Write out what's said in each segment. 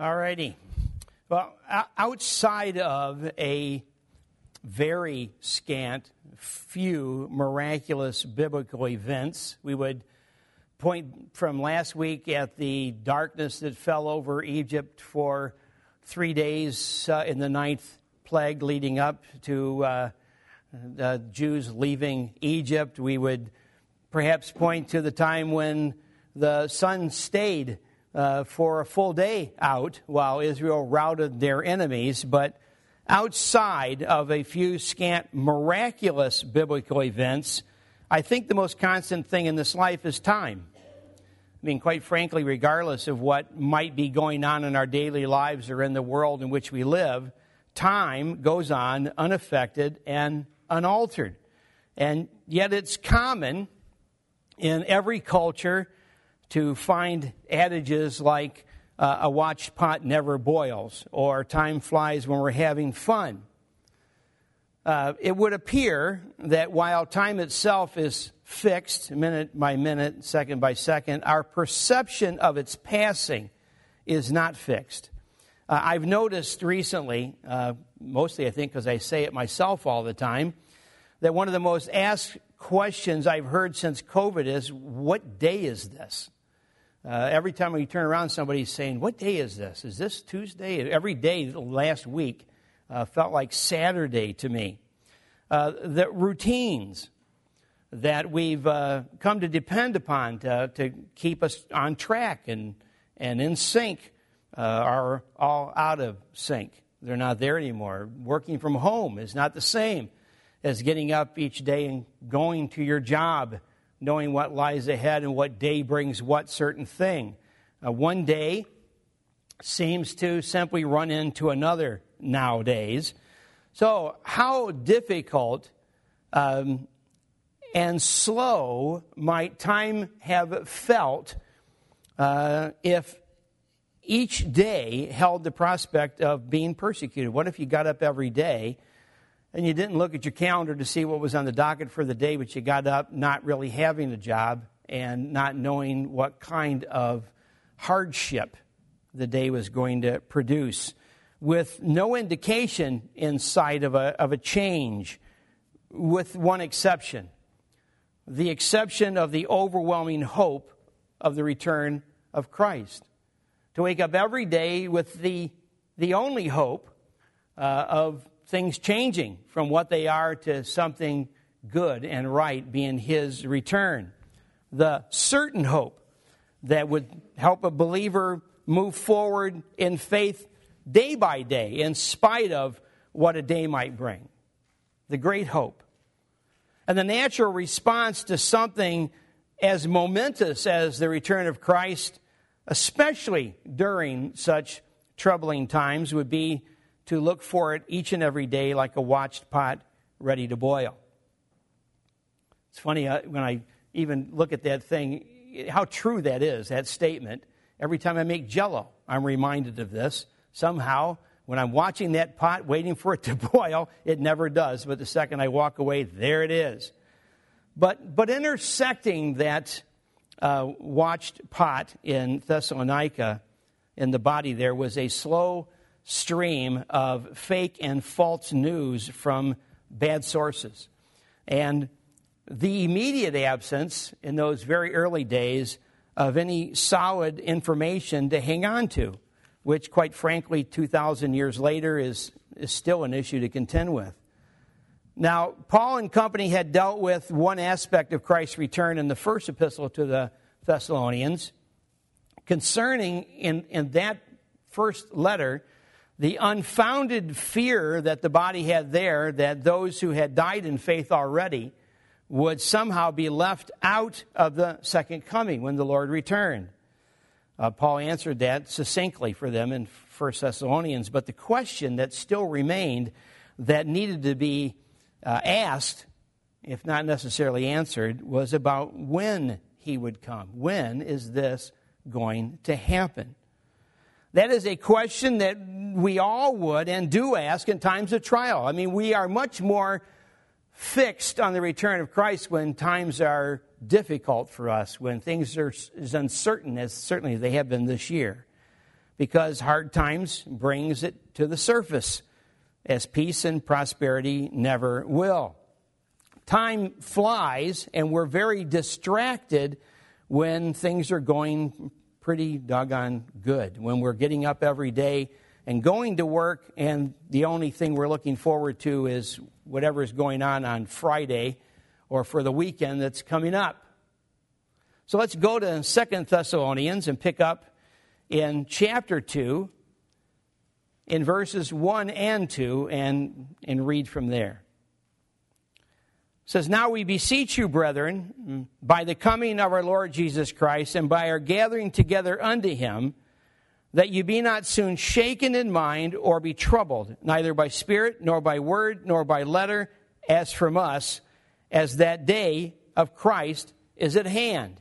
All righty. Well, outside of a very scant few miraculous biblical events, we would point from last week at the darkness that fell over Egypt for 3 days in the ninth plague leading up to the Jews leaving Egypt. We would perhaps point to the time when the sun stayed for a full day out while Israel routed their enemies. But outside of a few scant miraculous biblical events, I think the most constant thing in this life is time. I mean, quite frankly, regardless of what might be going on in our daily lives or in the world in which we live, time goes on unaffected and unaltered. And yet it's common in every culture to find adages like a watched pot never boils, or time flies when we're having fun. It would appear that while time itself is fixed, minute by minute, second by second, our perception of its passing is not fixed. I've noticed recently, mostly I think because I say it myself all the time, that one of the most asked questions I've heard since COVID is, what day is this? Every time we turn around, somebody's saying, what day is this? Is this Tuesday? Every day last week felt like Saturday to me. The routines that we've come to depend upon to keep us on track and in sync are all out of sync. They're not there anymore. Working from home is not the same as getting up each day and going to your job, knowing what lies ahead and what day brings what certain thing. One day seems to simply run into another nowadays. So how difficult and slow might time have felt if each day held the prospect of being persecuted? What if you got up every day and you didn't look at your calendar to see what was on the docket for the day, but you got up not really having a job and not knowing what kind of hardship the day was going to produce, with no indication in sight of a change, with one exception, the exception of the overwhelming hope of the return of Christ. To wake up every day with the only hope of things changing from what they are to something good and right, being His return. The certain hope that would help a believer move forward in faith day by day, in spite of what a day might bring. The great hope. And the natural response to something as momentous as the return of Christ, especially during such troubling times, would be to look for it each and every day like a watched pot ready to boil. It's funny when I even look at that thing, how true that is, that statement. Every time I make Jell-O, I'm reminded of this. Somehow, when I'm watching that pot, waiting for it to boil, it never does. But the second I walk away, there it is. But intersecting that watched pot in Thessalonica, in the body there, was a slow stream of fake and false news from bad sources. And the immediate absence in those very early days of any solid information to hang on to, which, quite frankly, 2,000 years later is still an issue to contend with. Now, Paul and company had dealt with one aspect of Christ's return in the first epistle to the Thessalonians, concerning in that first letter the unfounded fear that the body had there that those who had died in faith already would somehow be left out of the second coming when the Lord returned. Paul answered that succinctly for them in 1 Thessalonians, but the question that still remained that needed to be asked, if not necessarily answered, was about when He would come. When is this going to happen? That is a question that we all would and do ask in times of trial. I mean, we are much more fixed on the return of Christ when times are difficult for us, when things are as uncertain as certainly they have been this year. because hard times brings it to the surface, as peace and prosperity never will. Time flies, and we're very distracted when things are going pretty doggone good, when we're getting up every day and going to work, and the only thing we're looking forward to is whatever is going on Friday or for the weekend that's coming up. So let's go to 2 Thessalonians and pick up in chapter 2, in verses 1 and 2, and read from there. It says, "Now we beseech you, brethren, by the coming of our Lord Jesus Christ, and by our gathering together unto him, that you be not soon shaken in mind, or be troubled, neither by spirit, nor by word, nor by letter, as from us, as that day of Christ is at hand."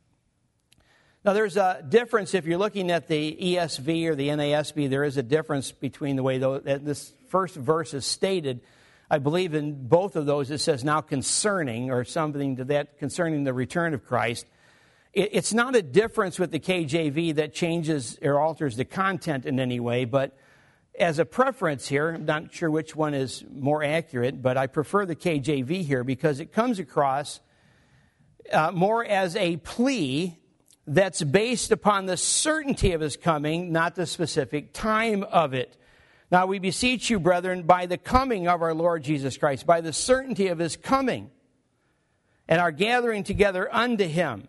Now, there's a difference. If you're looking at the ESV or the NASB, there is a difference between the way this first verse is stated. I believe in both of those it says now concerning, or something to that concerning the return of Christ. It's not a difference with the KJV that changes or alters the content in any way, but as a preference here, I'm not sure which one is more accurate, but I prefer the KJV here because it comes across more as a plea that's based upon the certainty of his coming, not the specific time of it. Now we beseech you, brethren, by the coming of our Lord Jesus Christ, by the certainty of his coming, and our gathering together unto him,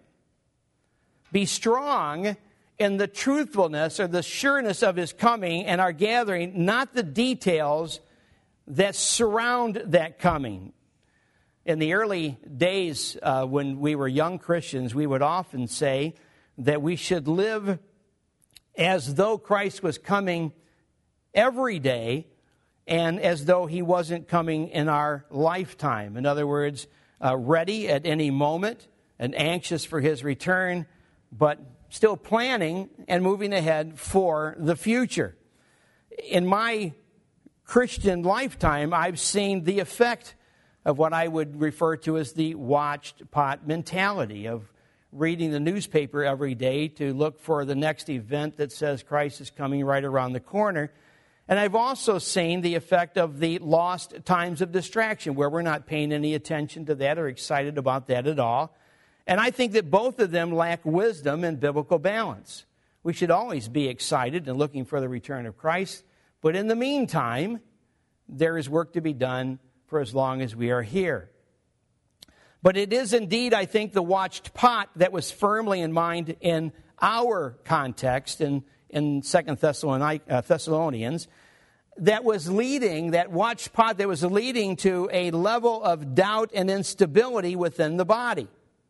be strong in the truthfulness or the sureness of his coming and our gathering, not the details that surround that coming. In the early days when we were young Christians, we would often say that we should live as though Christ was coming every day and as though he wasn't coming in our lifetime. In other words, ready at any moment and anxious for his return, but still planning and moving ahead for the future. In my Christian lifetime, I've seen the effect of what I would refer to as the watched pot mentality of reading the newspaper every day to look for the next event that says Christ is coming right around the corner. And I've also seen the effect of the lost times of distraction, where we're not paying any attention to that or excited about that at all. And I think that both of them lack wisdom and biblical balance. We should always be excited and looking for the return of Christ. But in the meantime, there is work to be done for as long as we are here. But it is indeed, I think, the watched pot that was firmly in mind in our context in 2 Thessalonians that was leading, that watched pot that was leading to a level of doubt and instability within the body.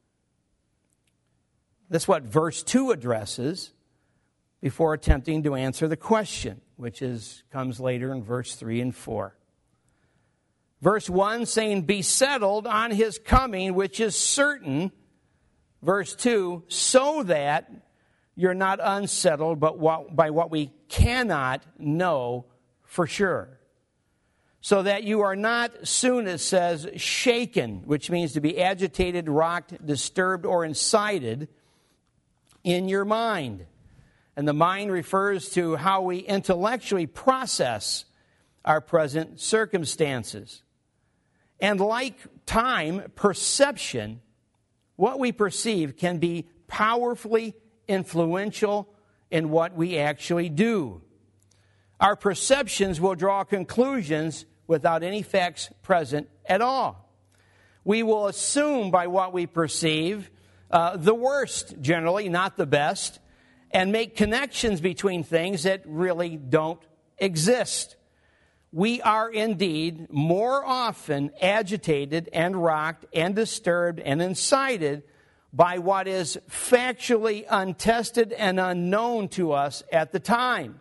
That's what verse 2 addresses before attempting to answer the question, which comes later in verse 3 and 4. Verse 1 saying, "Be settled on his coming, which is certain." Verse 2, "So that you're not unsettled but by what we cannot know for sure." So that you are not soon, it says, shaken, which means to be agitated, rocked, disturbed, or incited in your mind. And the mind refers to how we intellectually process our present circumstances. And like time, perception, what we perceive can be powerfully influential in what we actually do. Our perceptions will draw conclusions without any facts present at all. We will assume by what we perceive the worst, generally, not the best, and make connections between things that really don't exist. We are indeed more often agitated and rocked and disturbed and incited by what is factually untested and unknown to us at the time.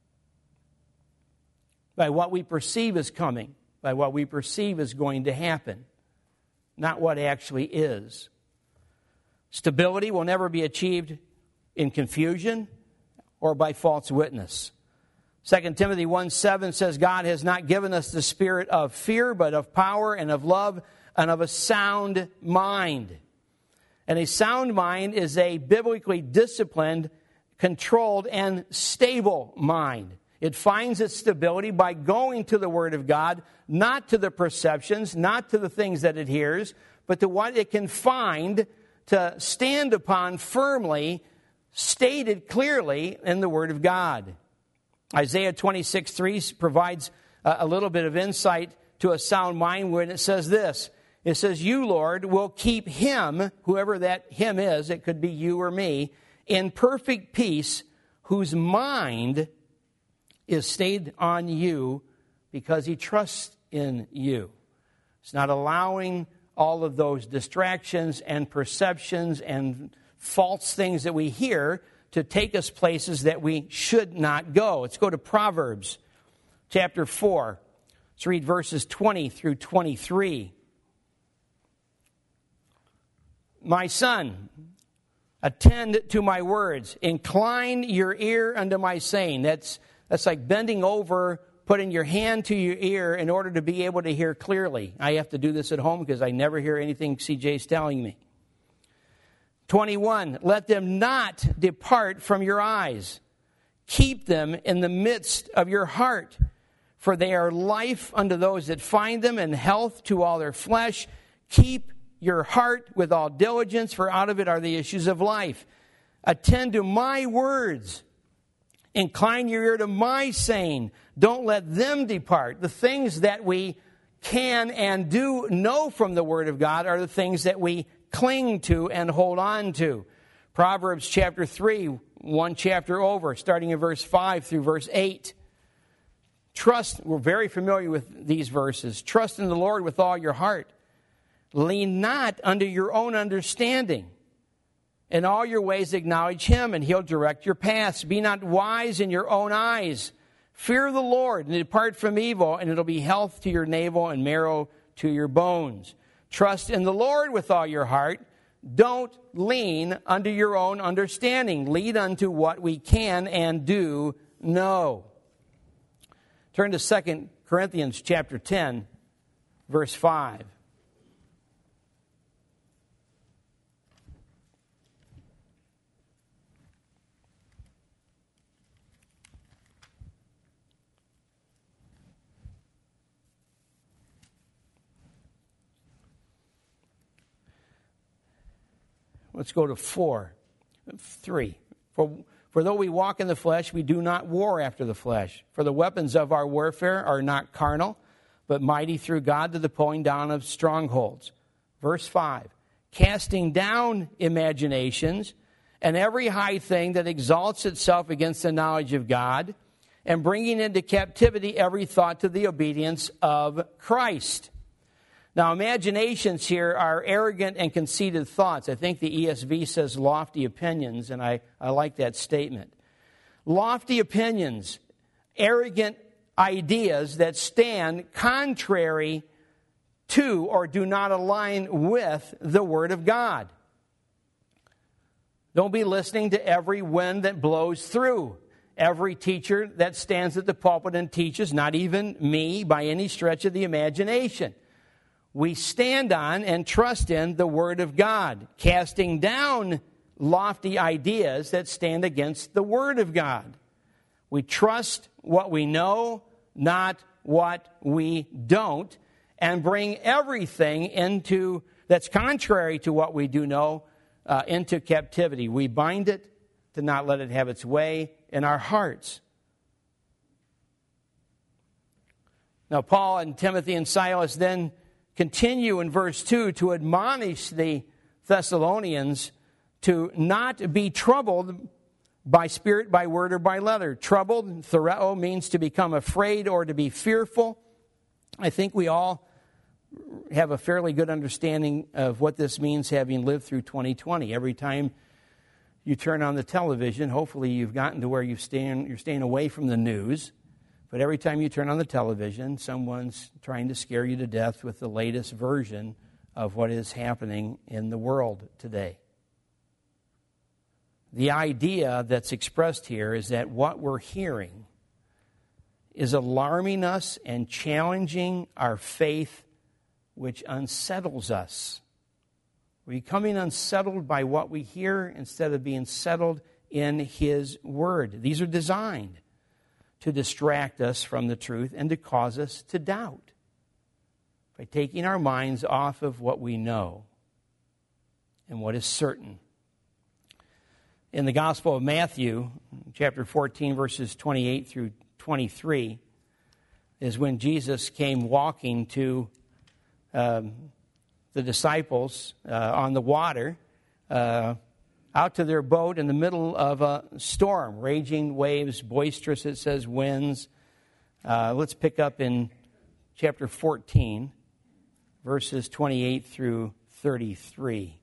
By what we perceive is coming, by what we perceive is going to happen, not what actually is. Stability will never be achieved in confusion or by false witness. 2 Timothy 1:7 says, "God has not given us the spirit of fear, but of power and of love and of a sound mind." And a sound mind is a biblically disciplined, controlled, and stable mind. It finds its stability by going to the Word of God, not to the perceptions, not to the things that it hears, but to what it can find to stand upon firmly, stated clearly in the Word of God. Isaiah 26:3 provides a little bit of insight to a sound mind when it says this. It says, "You, Lord, will keep him," whoever that him is, it could be you or me, "in perfect peace, whose mind is stayed on you because he trusts in you." It's not allowing all of those distractions and perceptions and false things that we hear to take us places that we should not go. Let's go to Proverbs chapter 4. Let's read verses 20 through 23. "My son, attend to my words. Incline your ear unto my saying." That's like bending over, putting your hand to your ear in order to be able to hear clearly. I have to do this at home because I never hear anything CJ's telling me. 21, "Let them not depart from your eyes. Keep them in the midst of your heart. For they are life unto those that find them, and health to all their flesh. Keep your heart with all diligence, for out of it are the issues of life. Attend to my words. Incline your ear to my saying. Don't let them depart." The things that we can and do know from the Word of God are the things that we cling to and hold on to. Proverbs chapter 3, one chapter over, starting in verse 5 through verse 8. Trust, we're very familiar with these verses. "Trust in the Lord with all your heart. Lean not unto your own understanding. In all your ways acknowledge him, and he'll direct your paths. Be not wise in your own eyes. Fear the Lord, and depart from evil, and it'll be health to your navel and marrow to your bones. Trust in the Lord with all your heart. Don't lean unto your own understanding. Lead unto what we can and do know." Turn to 2 Corinthians chapter 10, verse 5. Let's go to 3. For though we walk in the flesh, we do not war after the flesh. For the weapons of our warfare are not carnal, but mighty through God to the pulling down of strongholds. Verse 5. "Casting down imaginations and every high thing that exalts itself against the knowledge of God, and bringing into captivity every thought to the obedience of Christ." Now, imaginations here are arrogant and conceited thoughts. I think the ESV says lofty opinions, and I like that statement. Lofty opinions, arrogant ideas that stand contrary to or do not align with the Word of God. Don't be listening to every wind that blows through. Every teacher that stands at the pulpit and teaches, not even me by any stretch of the imagination. We stand on and trust in the Word of God, casting down lofty ideas that stand against the Word of God. We trust what we know, not what we don't, and bring everything that's contrary to what we do know into captivity. We bind it to not let it have its way in our hearts. Now, Paul and Timothy and Silas then continue in verse 2 to admonish the Thessalonians to not be troubled by spirit, by word, or by letter. Troubled, thereo, means to become afraid or to be fearful. I think we all have a fairly good understanding of what this means, having lived through 2020. Every time you turn on the television, hopefully you've gotten to where you're staying away from the news. But every time you turn on the television, someone's trying to scare you to death with the latest version of what is happening in the world today. The idea that's expressed here is that what we're hearing is alarming us and challenging our faith, which unsettles us. We're becoming unsettled by what we hear instead of being settled in His Word. These are designed to distract us from the truth and to cause us to doubt by taking our minds off of what we know and what is certain. In the Gospel of Matthew, chapter 14, verses 28 through 23, is when Jesus came walking to the disciples on the water, out to their boat in the middle of a storm, raging waves, boisterous, it says, winds. Let's pick up in chapter 14, verses 28 through 33.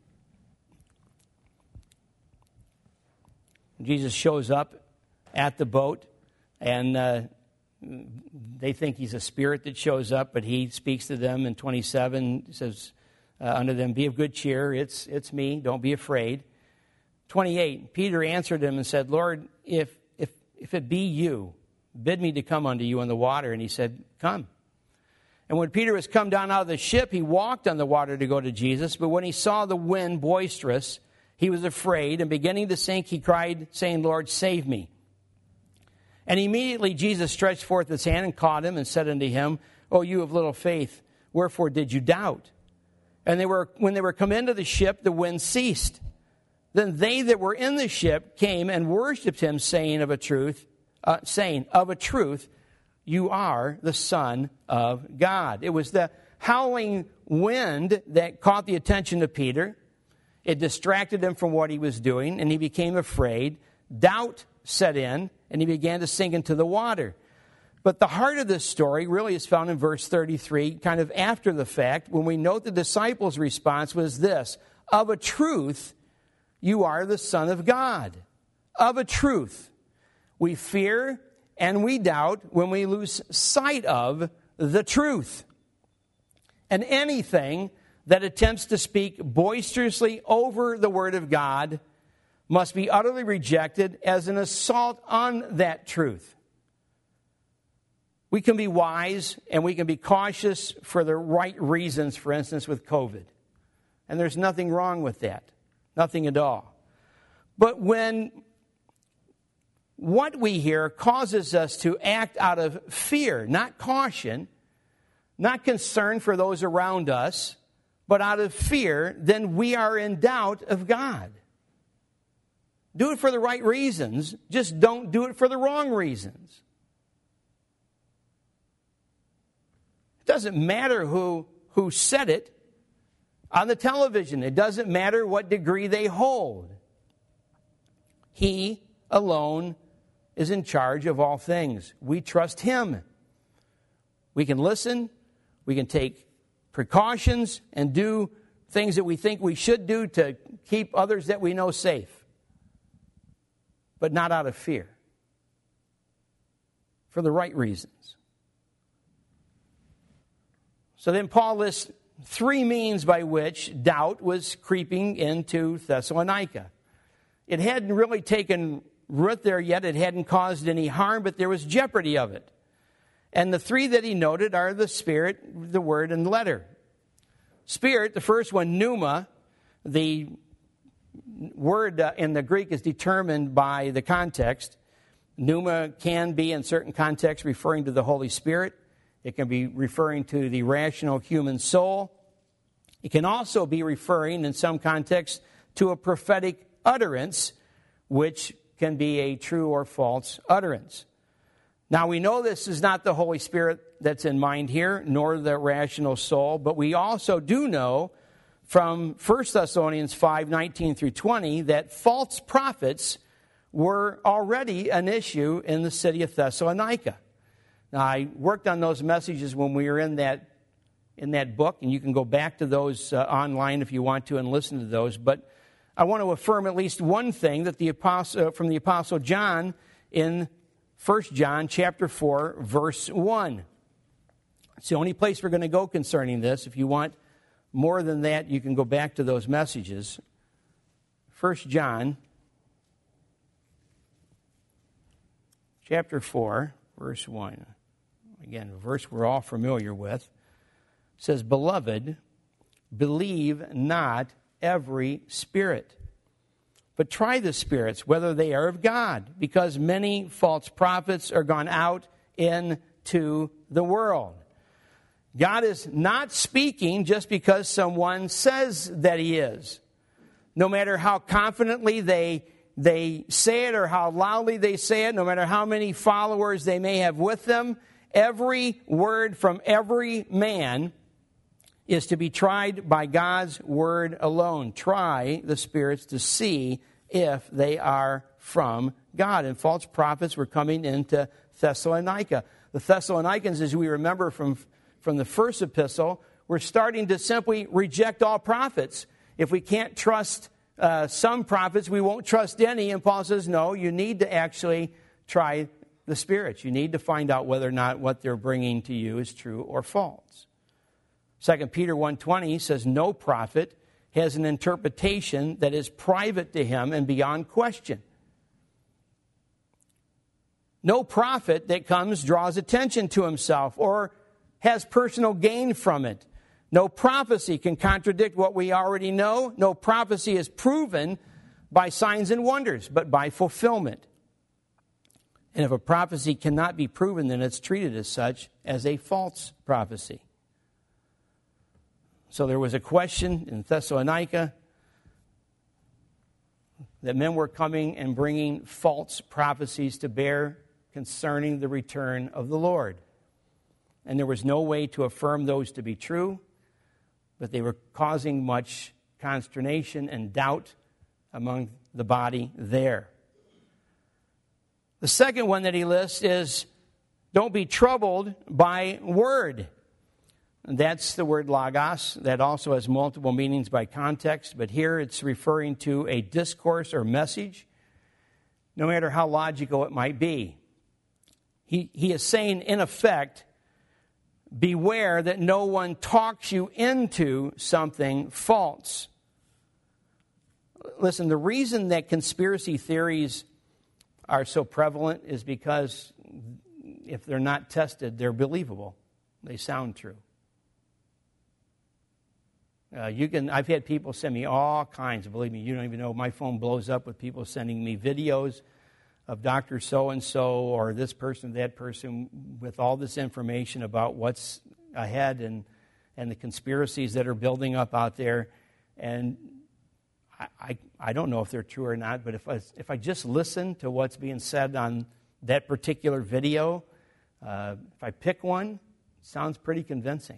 Jesus shows up at the boat, and they think he's a spirit that shows up, but he speaks to them in 27, says unto them, be of good cheer, it's me, don't be afraid. 28, Peter answered him and said, Lord, if it be you, bid me to come unto you on the water. And he said, come. And when Peter was come down out of the ship, he walked on the water to go to Jesus. But when he saw the wind boisterous, he was afraid, and beginning to sink, he cried, saying, Lord, save me. And immediately Jesus stretched forth his hand and caught him and said unto him, O you of little faith, wherefore did you doubt? And when they were come into the ship, the wind ceased. Then they that were in the ship came and worshipped him, saying, of a truth, you are the Son of God. It was the howling wind that caught the attention of Peter. It distracted him from what he was doing, and he became afraid. Doubt set in, and he began to sink into the water. But the heart of this story really is found in verse 33, kind of after the fact, when we note the disciples' response was this, of a truth, you are the Son of God. Of a truth. We fear and we doubt when we lose sight of the truth. And anything that attempts to speak boisterously over the Word of God must be utterly rejected as an assault on that truth. We can be wise and we can be cautious for the right reasons, for instance, with COVID. And there's nothing wrong with that. Nothing at all. But when what we hear causes us to act out of fear, not caution, not concern for those around us, but out of fear, then we are in doubt of God. Do it for the right reasons, just don't do it for the wrong reasons. It doesn't matter who said it on the television. It doesn't matter what degree they hold. He alone is in charge of all things. We trust Him. We can listen. We can take precautions and do things that we think we should do to keep others that we know safe. But not out of fear. For the right reasons. So then Paul lists three means by which doubt was creeping into Thessalonica. It hadn't really taken root there yet. It hadn't caused any harm, but there was jeopardy of it. And the three that he noted are the Spirit, the Word, and the letter. Spirit, the first one, pneuma, the word in the Greek is determined by the context. Pneuma can be, in certain contexts, referring to the Holy Spirit. It can be referring to the rational human soul. It can also be referring, in some contexts, to a prophetic utterance, which can be a true or false utterance. Now, we know this is not the Holy Spirit that's in mind here, nor the rational soul, but we also do know from 1 Thessalonians 5, 19 through 20, that false prophets were already an issue in the city of Thessalonica. Now, I worked on those messages when we were in that book, and you can go back to those online if you want to and listen to those. But I want to affirm at least one thing that from the Apostle John in 1 John chapter 4, verse 1. It's the only place we're going to go concerning this. If you want more than that, you can go back to those messages. 1 John chapter 4, verse 1. Again, a verse we're all familiar with. It says, Beloved, believe not every spirit, But try the spirits, whether they are of God, because many false prophets are gone out into the world. God is not speaking just because someone says that he is. No matter how confidently they say it or how loudly they say it, no matter how many followers they may have with them, every word from every man is to be tried by God's word alone. Try the spirits to see if they are from God. And false prophets were coming into Thessalonica. The Thessalonians, as we remember from the first epistle, were starting to simply reject all prophets. If we can't trust some prophets, we won't trust any. And Paul says, no, you need to actually try the spirits. You need to find out whether or not what they're bringing to you is true or false. 2 Peter 1:20 says, no prophet has an interpretation that is private to him and beyond question. No prophet that comes draws attention to himself or has personal gain from it. No prophecy can contradict what we already know. No prophecy is proven by signs and wonders, but by fulfillment. And if a prophecy cannot be proven, then it's treated as such as a false prophecy. So there was a question in Thessalonica that men were coming and bringing false prophecies to bear concerning the return of the Lord. And there was no way to affirm those to be true, but they were causing much consternation and doubt among the body there. The second one that he lists is, don't be troubled by word. And that's the word logos. That also has multiple meanings by context, but here it's referring to a discourse or message, no matter how logical it might be. He is saying, in effect, beware that no one talks you into something false. Listen, the reason that conspiracy theories are so prevalent is because if they're not tested, they're believable. They sound true. I've had people send me all kinds. Believe me, you don't even know. My phone blows up with people sending me videos of Dr. So-and-so or this person, that person, with all this information about what's ahead and the conspiracies that are building up out there. And I don't know if they're true or not, but if I just listen to what's being said on that particular video, if I pick one, it sounds pretty convincing.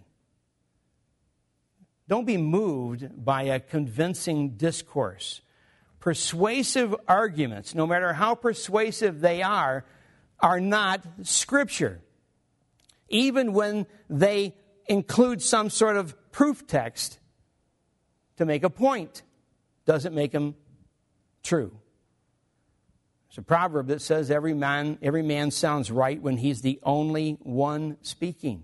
Don't be moved by a convincing discourse. Persuasive arguments, no matter how persuasive they are not Scripture. Even when they include some sort of proof text to make a point, doesn't make them true. There's a proverb that says every man sounds right when he's the only one speaking.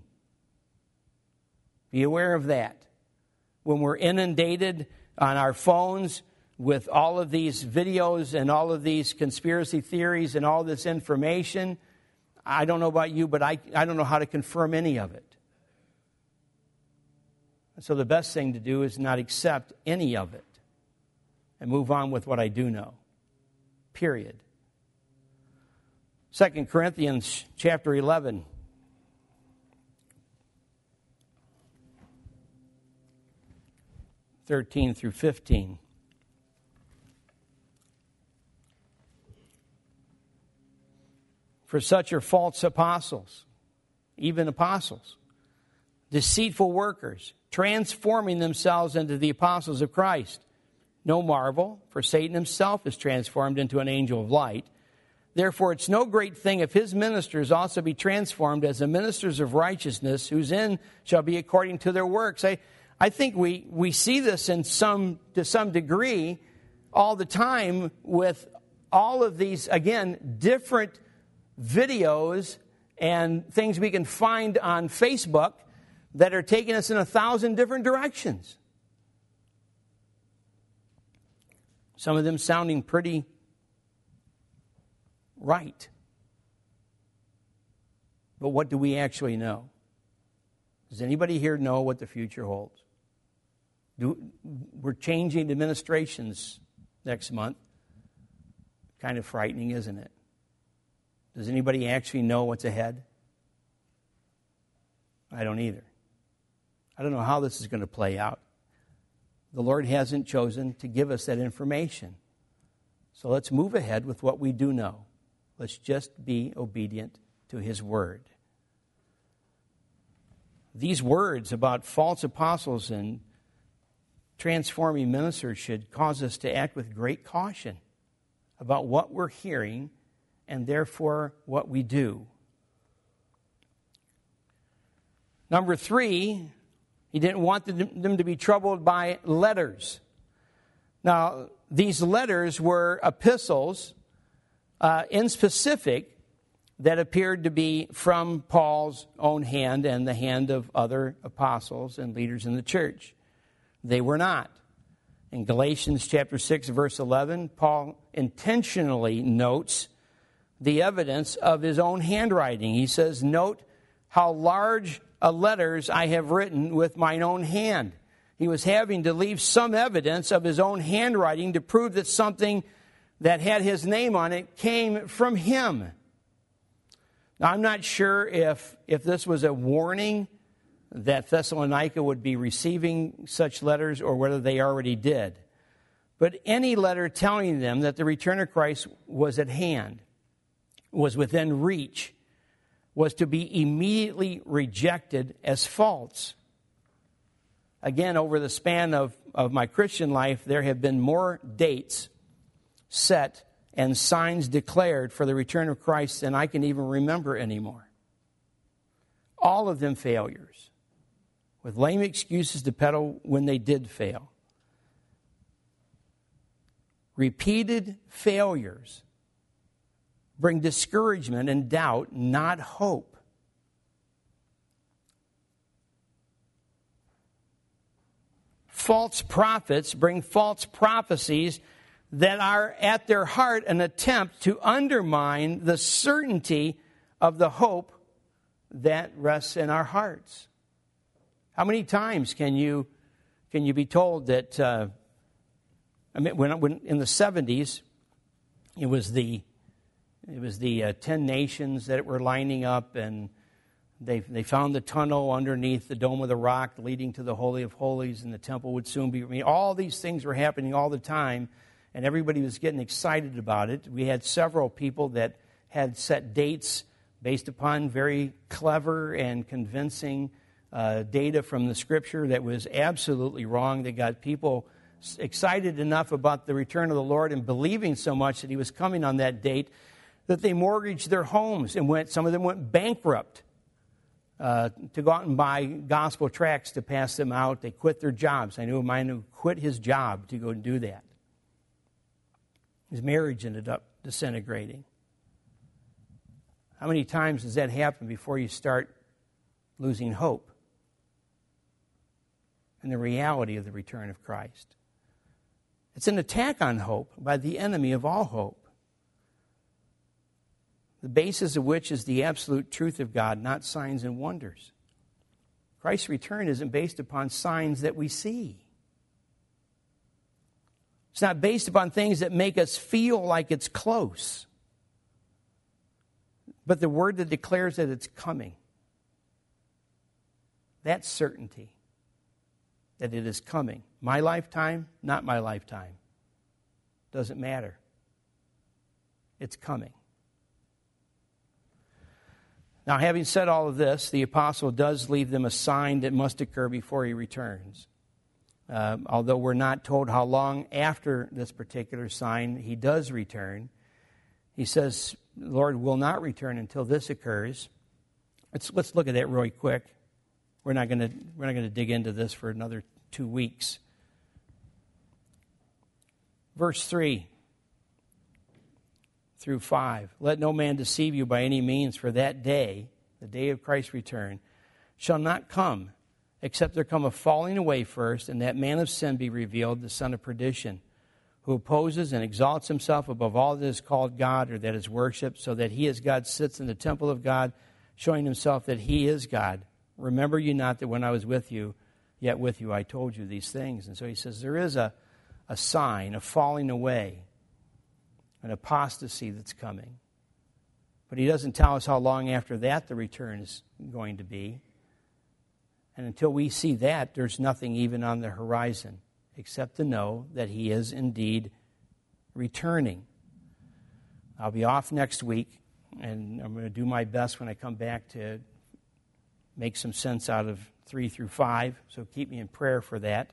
Be aware of that. When we're inundated on our phones with all of these videos and all of these conspiracy theories and all this information, I don't know about you, but I don't know how to confirm any of it. So the best thing to do is not accept any of it and move on with what I do know. Period. 2 Corinthians chapter 11. (13 through 15). For such are false apostles, even apostles, deceitful workers, transforming themselves into the apostles of Christ. No marvel, for Satan himself is transformed into an angel of light. Therefore, it's no great thing if his ministers also be transformed as the ministers of righteousness, whose end shall be according to their works. I think we see this to some degree all the time with all of these, again, different videos and things we can find on Facebook that are taking us in 1,000 different directions. Some of them sounding pretty right. But what do we actually know? Does anybody here know what the future holds? We're changing administrations next month. kind of frightening, isn't it? Does anybody actually know what's ahead? I don't either. I don't know how this is going to play out. The Lord hasn't chosen to give us that information. So let's move ahead with what we do know. Let's just be obedient to His Word. These words about false apostles and transforming ministers should cause us to act with great caution about what we're hearing and therefore what we do. Number 3, He didn't want them to be troubled by letters. Now, these letters were epistles in specific that appeared to be from Paul's own hand and the hand of other apostles and leaders in the church. They were not. In Galatians chapter 6, verse 11, Paul intentionally notes the evidence of his own handwriting. He says, "Note how large letters I have written with mine own hand." He was having to leave some evidence of his own handwriting to prove that something that had his name on it came from him. Now, I'm not sure if this was a warning that Thessalonica would be receiving such letters or whether they already did. But any letter telling them that the return of Christ was at hand, was within reach, was to be immediately rejected as false. Again, over the span of my Christian life, there have been more dates set and signs declared for the return of Christ than I can even remember anymore. All of them failures, with lame excuses to peddle when they did fail. Repeated failures bring discouragement and doubt, not hope. False prophets bring false prophecies that are at their heart an attempt to undermine the certainty of the hope that rests in our hearts. How many times can you be told that? When in the 70s, it was the 10 nations that were lining up, and they found the tunnel underneath the Dome of the Rock leading to the Holy of Holies, and the temple would soon be. All these things were happening all the time, and everybody was getting excited about it. We had several people that had set dates based upon very clever and convincing data from the Scripture that was absolutely wrong. They got people excited enough about the return of the Lord and believing so much that He was coming on that date that they mortgaged their homes and some of them went bankrupt to go out and buy gospel tracts to pass them out. They quit their jobs. I knew a man who quit his job to go and do that. His marriage ended up disintegrating. How many times does that happen before you start losing hope in the reality of the return of Christ? It's an attack on hope by the enemy of all hope, the basis of which is the absolute truth of God, not signs and wonders. Christ's return isn't based upon signs that we see. It's not based upon things that make us feel like it's close, but the word that declares that it's coming. That certainty that it is coming. My lifetime, not my lifetime. Doesn't matter. It's coming. Now, having said all of this, the apostle does leave them a sign that must occur before he returns. Although we're not told how long after this particular sign he does return, he says the Lord will not return until this occurs. Let's look at that really quick. We're not going to dig into this for another 2 weeks. Verse 3 through 5. Let no man deceive you by any means, for that day, the day of Christ's return, shall not come, except there come a falling away first, and that man of sin be revealed, the son of perdition, who opposes and exalts himself above all that is called God or that is worshipped, so that he as God sits in the temple of God, showing himself that he is God. Remember you not that when I was with you, yet with you I told you these things. And so he says there is a sign, a falling away. an apostasy that's coming. But he doesn't tell us how long after that the return is going to be. And until we see that, there's nothing even on the horizon except to know that he is indeed returning. I'll be off next week, and I'm going to do my best when I come back to make some sense out of 3 through 5, so keep me in prayer for that.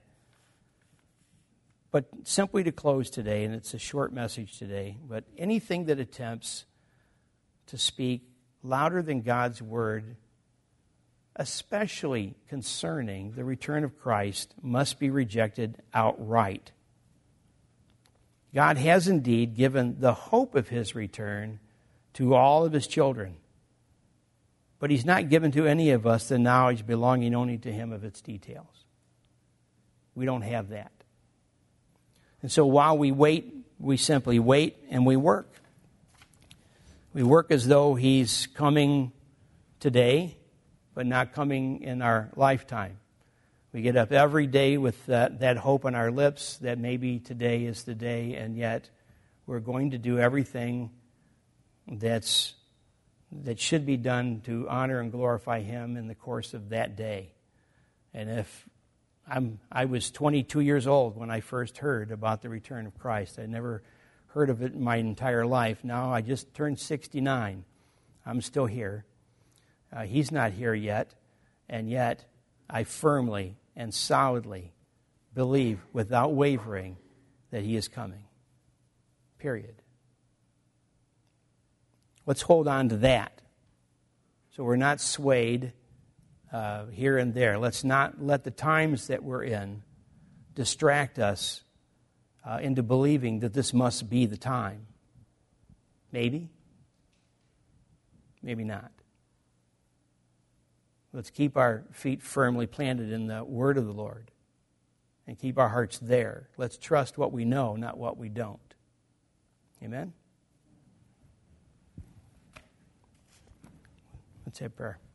But simply to close today, and it's a short message today, but anything that attempts to speak louder than God's word, especially concerning the return of Christ, must be rejected outright. God has indeed given the hope of his return to all of his children, but he's not given to any of us the knowledge belonging only to him of its details. We don't have that. And so while we wait, we simply wait and we work. We work as though he's coming today, but not coming in our lifetime. We get up every day with that hope on our lips that maybe today is the day, and yet we're going to do everything that should be done to honor and glorify him in the course of that day. And if I was 22 years old when I first heard about the return of Christ. I never heard of it in my entire life. Now I just turned 69. I'm still here. He's not here yet. And yet I firmly and solidly believe without wavering that he is coming. Period. Let's hold on to that so we're not swayed here and there. Let's not let the times that we're in distract us into believing that this must be the time. Maybe. Maybe not. Let's keep our feet firmly planted in the word of the Lord and keep our hearts there. Let's trust what we know, not what we don't. Amen? Let's have prayer.